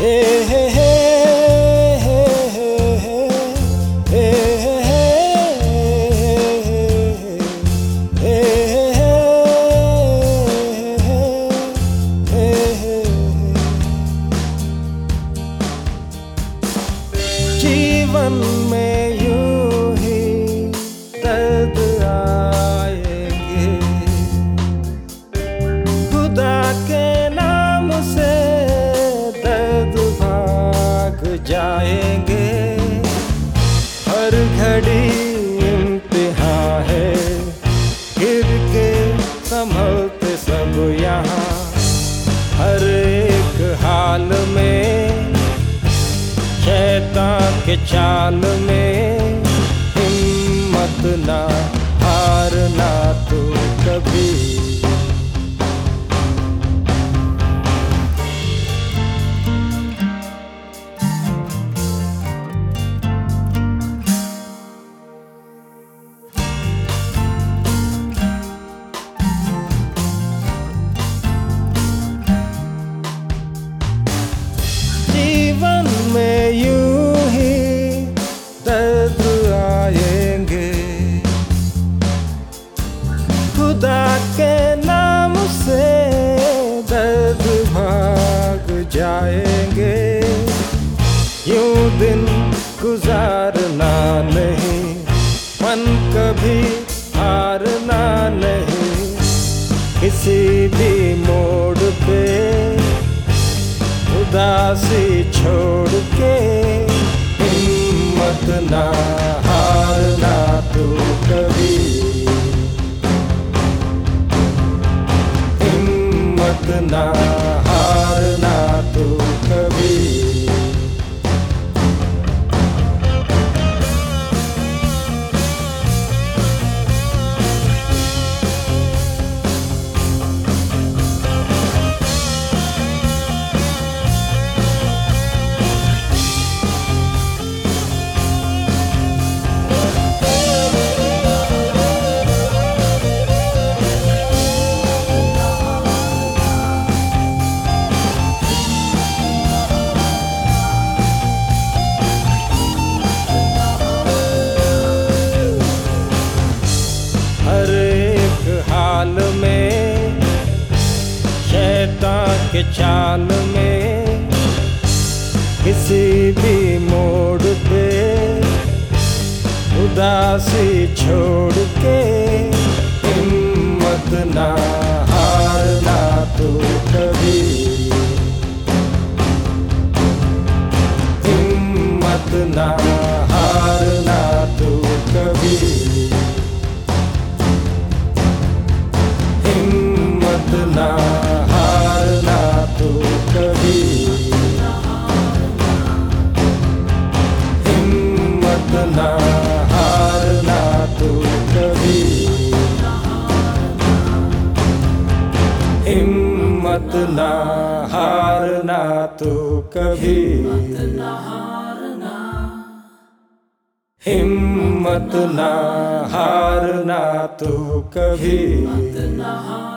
जीवन में यूं ही दर्द आएंगे, खुदा के नाम से दर्द भाग जाएंगे। हर घड़ी इम्तिहान है, गिर के संभलते सब यहाँ। हर एक हाल में शैतान के चाल में हिम्मत ना हारना तो कभी। जीवन में यूं ही दर्द आएंगे, खुदा के नाम से दर्द भाग जाएंगे। यूं दिन गुजारना नहीं, मन कभी हारना नहीं। किसी भी मोड़ पे उदासी छोड़ के हिम्मत ना हारना तो कभी। हिम्मत ना हारना तो कभी। हर एक हाल में शैतान के चाल में, किसी भी मोड़ पे उदासी छोड़ के हिम्मत ना हारना तो कभी। हिम्मत ना हारना तो कभी। हिम्मत ना हारना तो कभी। हिम्मत ना हारना तो कभी। हिम्मत ना हारना तो कभी। हिम्मत ना हारना तो कभी।